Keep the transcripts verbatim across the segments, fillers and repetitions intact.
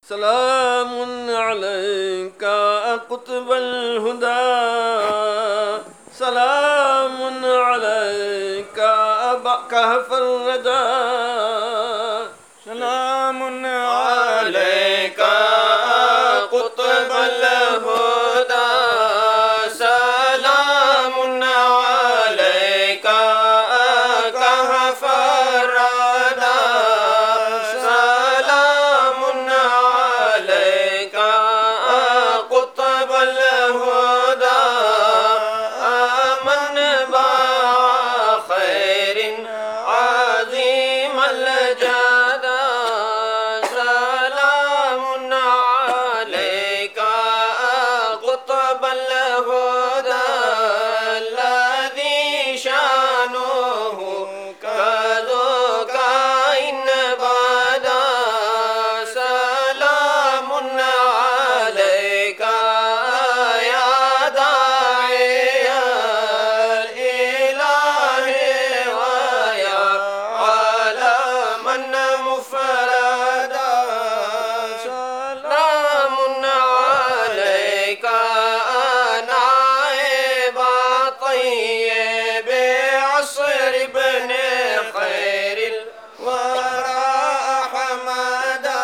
सलामुन अलैका कुतुबल हुदा, सलामुन अलैका कहफर रदा, सलामुन अलैका कुतुबल हुदा, सलामुन अलैका कहफर रदा, सलामुन अलैका कुतुबल हुदा, आमन बा खैरिन अज़ीमल जदा, सलामुन अलैका कुतुबल हुदा, लज़ी शानुहु कज़ुका इन बदा, सलामुन अलैका या दाइयल इलाहि व या आलमन मुफरदा, सलामुन अलैका नाइबा तय्यिब असर इब्ने खैरिल वरा अहमदा,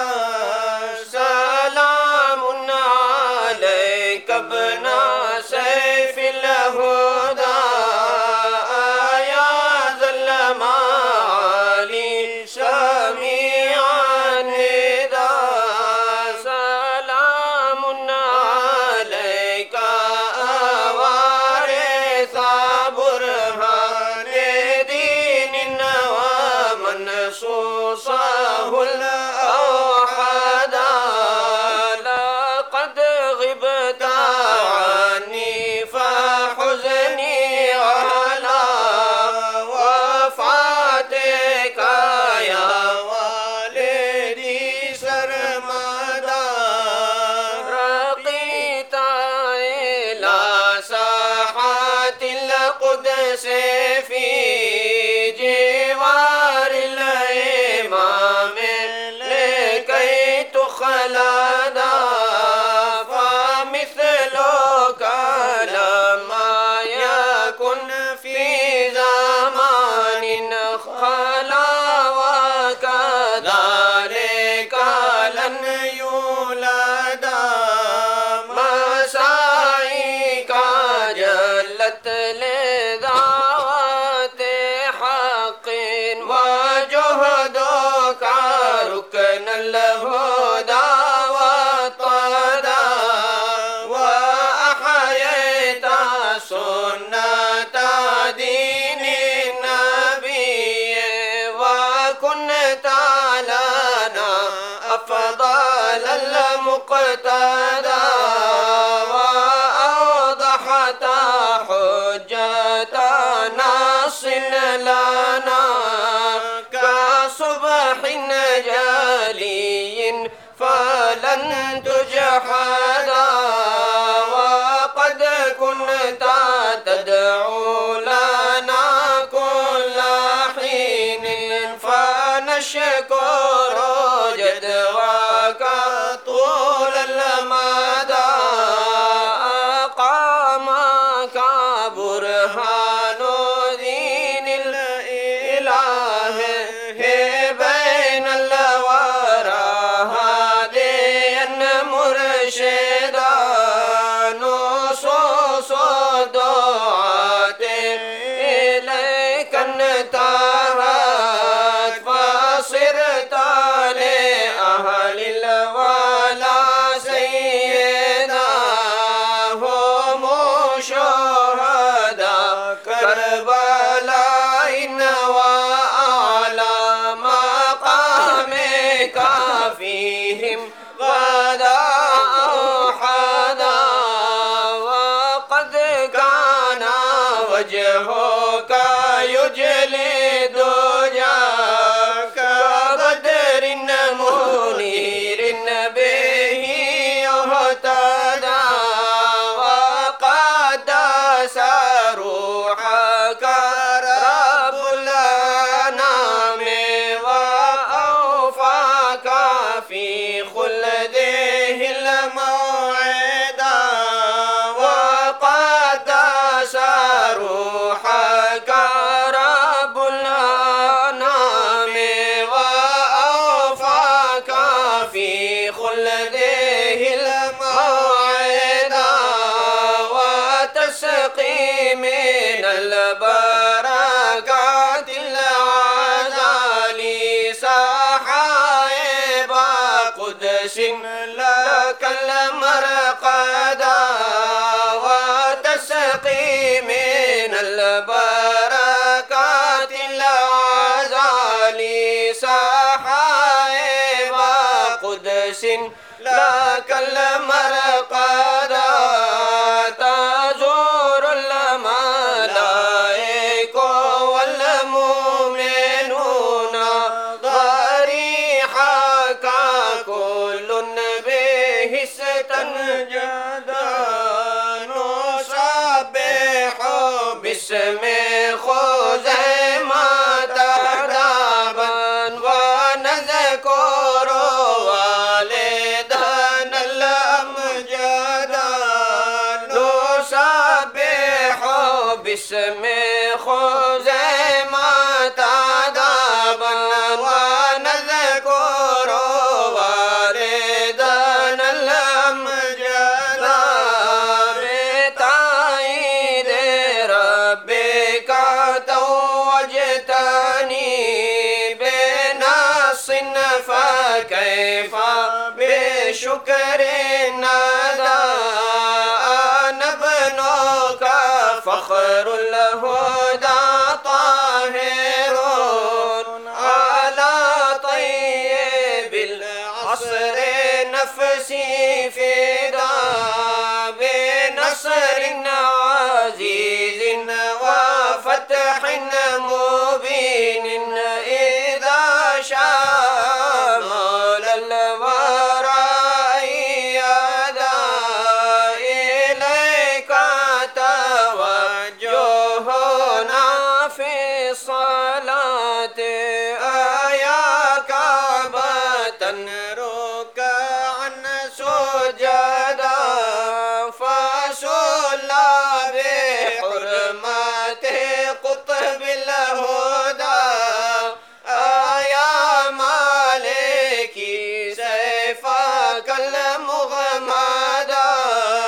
सलामुन अलैका इब्ना सैफिल हुदा, या ज़ल माली शमीअन निदा, सलामुन अलैका वारिसा बुरहान दीन व मनसूसहुल औहदा, लक़द ग़िबत अन्नी फ़हुज़नी अला वफ़ातिका या वालिदी सरमदा, रक़ीत इला साहतिल क़ुद्स फ़ी जिवारिल इमाम लिकै तुख़लदा, फ़मिस्लुका लम्मा यकुन फ़ी ज़मानिन ख़ला व कज़ालिका लन युलदा, मसाइका जल्लत लिदावत हक़्क़िन व जुहदुका रुकनल हुदा व तदा, व अहयैत सुन्नत दीनिन नबिय्य व कुन्त लना अफ़ज़लल मुक़तदा, व अवضحत हुज्जत नासिर लना कसुबहिन जलिय्यिन फलन तुजहदा, व क़द कुन्त तदउ लना कुल्ल हीनिन फनश्कुरु जदवाका तूलल मदा, अक़ामका बुरहानु दीनिल इलाहि बैनल वरा हादियन मुर्शिदा, नुसूसु दुआते इलैका इंतहत, फसिरत li अहलिल वला सय्यदा, हुमु शुहदा करबलाइन व आला मक़ामिका फ़ीहिम गदा औहदा, व क़द काना वजहुका युजली दुजा कबदरिन मुनीरिन बिही युहतदा, व क़द्दस रूहका रब्बुल अनाम व औफ़ाका फ़ी खुल्द خلده الموعدا وتسقي من البركات العزالي سحائب قدس لك المرقدا وتسقي من البركات العزالي سحائب قدس لك المرقدا تزور الملائك والمؤمنون ضريحك كل به استنجدا نسبح باسم خزيمة دابا ونذكر والدنا الأمجدا نسبح باسم خزيمة دابا ونذكر والدنا الأمجدا بتأييد ربك توجتني بنص فكيف بشكر الندى أنا ابنك فخر الهدى طاهر على طيب العصر نفسي فدا بنصر عزيز وفتح مبين إذا شاء مولى الورى يدا إليك توجهنا في الصلاة آياك باتن ركعا سجدا فصلى بحرمة قطب الهدى يا مالكي سيفك المغمدا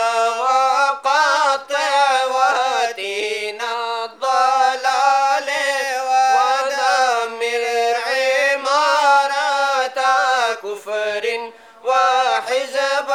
وقطع واتينا الضلال ودمر عمارة كفر وحزب